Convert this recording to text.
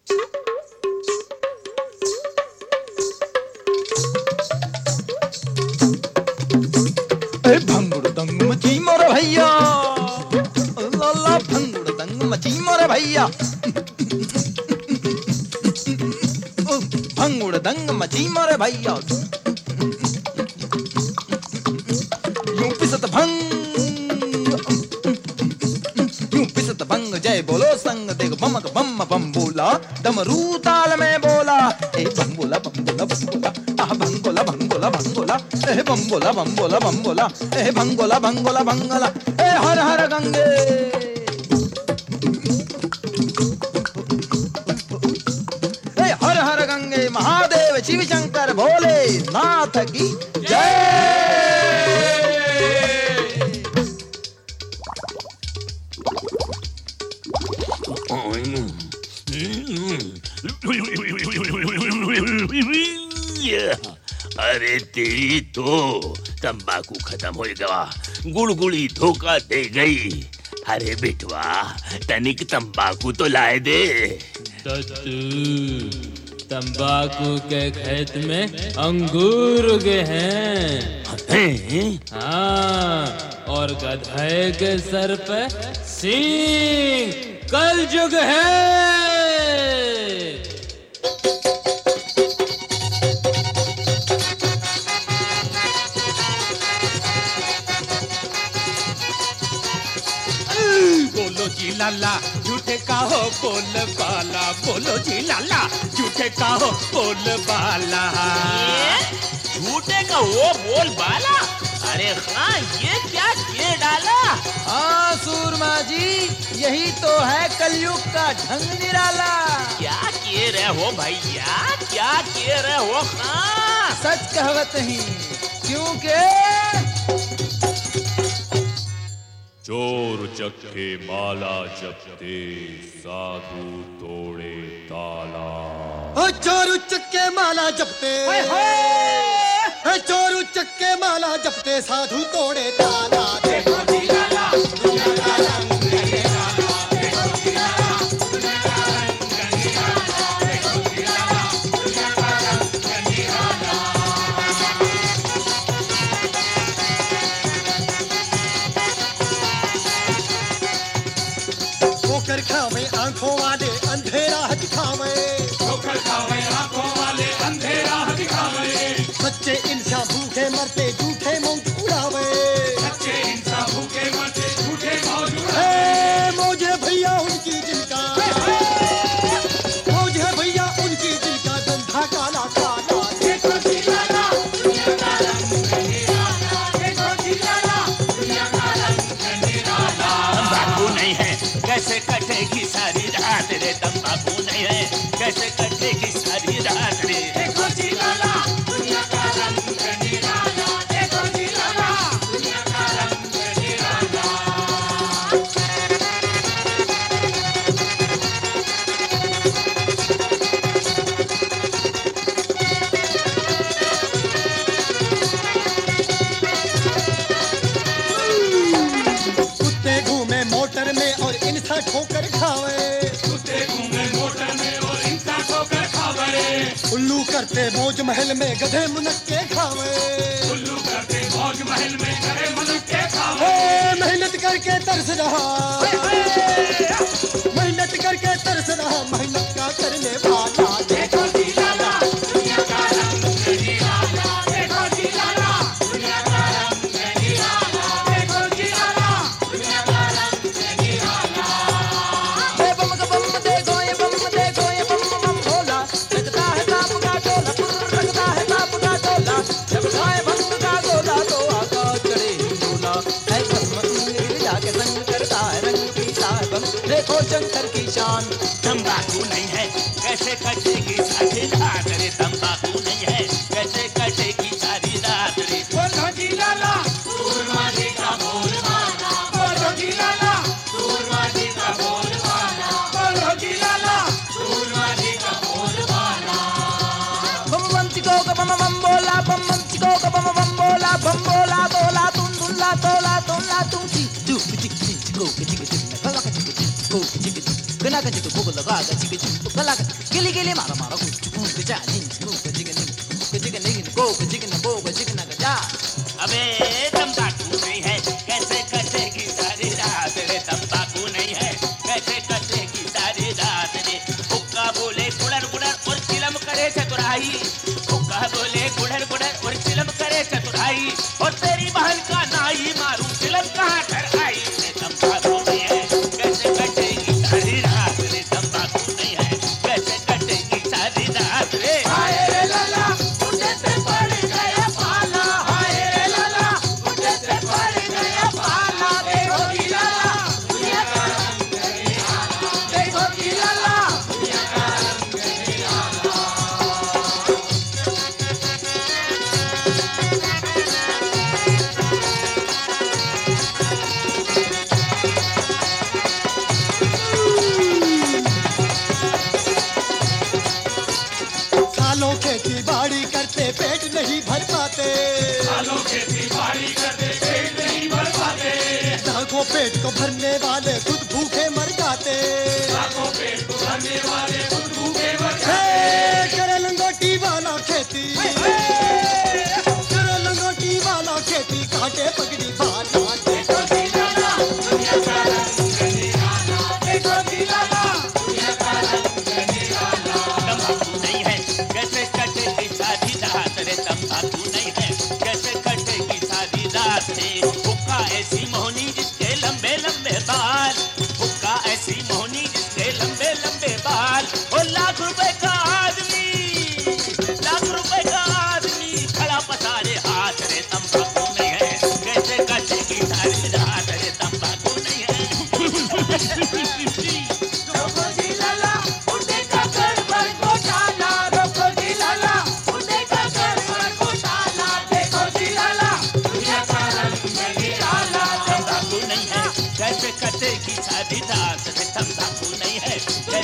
भंगुड़ दंग मची मोरे भैया, लाला भंगुड़ दंग मची मोरे भैया, भंगुड़ दंग मची मोरे भैया, यूं पिसत भंग, यूं पिसत भंग, जय बोलो संग, देख बमक बम बम बोला, डमरू ताल में बोला, ए बम बोला बम बोला बम बोला, आह भंगोला भंगोला भंगोला, ए बम बोला बम बोला बम बोला, ए भंगोला भंगोला भंगोला, ए हर हर गंगे, ए हर हर गंगे, महादेव शिव शंकर भोले नाथ की जय। अरे तेरी तो तंबाकू खत्म हो गया, गुड़गुड़ी धोखा दे गई। अरे बेटवा तनिक तंबाकू तो लाए दे। तंबाकू के खेत में अंगूर उगे हैं। हाँ, और गधे के सर पे सींग, कलयुग है। बोलो जी लाला झूठे का हो बोल बाला, बोलो जी लाला झूठे का हो बोल बाला। झूठे का वो बोल बाला? अरे हाँ, ये क्या किए डाला? हाँ सूरमा जी, यही तो है कलयुग का ढंग निराला। क्या किए रहे हो भैया, क्या किए रहे हो? हाँ सच कहवत ही, क्योंकि चोर चक्के माला जपते, साधु तोड़े ताला। ओ चोर चक्के माला जपते, चोर चक्के माला जपते, साधु तोड़े ताला। देखो जी लाला दुनिया का रंग निराला, देखो जी लाला दुनिया का रंग निराला, देखो जी लाला दुनिया का रंग निराला। ठोकर खावे आंखों वाले अंधेरा दिखावे, ठोकर खावे आंखों वाले अंधेरा दिखावे। सच्चे इंसान भूखे मरते झूठे मौज उड़ावे, सच्चे इंसान भूखे मरते झूठे मौज उड़ावे। मौज है भैया उनकी जिनका, मौज है भैया उनकी जिनका धंधा काला काला। देखो जी लाला दुनिया का रंग निराला, देखो जी लाला दुनिया का रंग निराला। तंबाकू नहीं है कैसे कटेगी सारी रात रे, तंबाकू नहीं है कैसे कटेगी सारी रात रे। देखो जी लाला दुनिया का रंग निराला, देखो जी लाला दुनिया का रंग निराला। कुत्ते घूमे मोटर में और इंसान ठोकर खावे, कुत्ते घूमे मोटर में और इंसान ठोकर खावे। उल्लू करते मौज महल में गधे मुनक्के खावे, उल्लू करते मौज महल में गधे मुनक्के खावे। मेहनत करके तरस रहा, मेहनत करके तरस रहा, मेहनत का करने वाला। देखो जी लाला दुनिया का रंग निराला, देखो जी लाला दुनिया का रंग निराला, देखो जी लाला दुनिया का रंग निराला। ये बम का बम देखो, ये बम देखो, ये बम बम भोला, लगता है सांप का टोला, लगता है सांप का टोला, जब खाए भंग का गोला तो आकाश चढ़े हिंडोला। है भस्म इंद्र जाके संग करता है रंग पीता है बम, देखो शंकर की शान। तंबाकू नहीं है कैसे कटेगी सारी रात रे, तंबाकू नहीं है कैसे कटेगी सारी रात रे। बोलो जी लाला सूरमा जी का बोल माना, बोलो जी लाला सूरमा जी का बोल माना, बोलो जी लाला सूरमा जी का बोल माना। बम बम चिको का बम बम बोला, बम बम चिको का बम बम बोला, बम बोला बोला तुम दुल्ला तोला तोला तुम ची चुप चिक चिक चिको चिक चिक कला का चिक चिक को चिक चिक कना का चिक को लगा का चिक चिक कला का गिली गिली मारा मारा कुछ जा जिगन जा। अबे तंबाकू नहीं है कैसे कटेगी सारी रात रे, तंबाकू नहीं है कैसे कटेगी सारी रात रे। हुक्का बोले गुड़र गुड़र और चिलम करे चतुराई, हुक्का बोले गुड़र गुड़र और चिलम करे चतुराई, और तेरी बहन का नाई मारू चिलम कहाँ घर आई रे। तंबाकू नहीं है कैसे कटेगी सारी रात रे, तंबाकू नहीं है कैसे कटेगी सारी रात रे। हाय रे लाला मुझे से पड़ गया पाला, हाय रे लाला मुझे से पड़ गया पाला। देखो की लाला दुनिया का रंग निराला, देखो की लाला दुनिया का रंग निराला। सालों खेती बाड़ी करते पेट नहीं भर पाते, सालों खेती बाड़ी करते पेट नहीं भर पाते, लाखों पेट को भरने वाले खुद भूखे मर जाते। लाखों पेट को भरने वाले खुद भूखे मर हे, जाते। करे लंगोटी वाला खेती, करे लंगोटी वाला खेती, काटे पगड़ी वाला। देखो की लाला दुनिया का रंग निराला, देखो की लाला दुनिया का रंग निराला। तंबाकू नहीं है कैसे कटेगी सारी रात रे, तंबाकू नहीं है कैसे कटेगी सारी रात रे। हुक्का ऐसी मोहनी जिसके लंबे लंबे बाल, हुक्का ऐसी मोहनी जिसके लंबे लंबे बाल, और लाख रुपए का आदमी, लाख रुपए का आदमी खड़ा पसारे हाथ रे। तंबाकू नहीं है कैसे कटेगी सारी रात रे, तंबाकू नहीं है। रोको जी लाला मुंडे का गड़बड़ घोटाला, रोको जी लाला मुंडे का गड़बड़ घोटाला। देखो जी लाला दुनिया का रंग निराला। तंबाकू नहीं है कैसे कटेगी सारी रात रे, तंबाकू नहीं है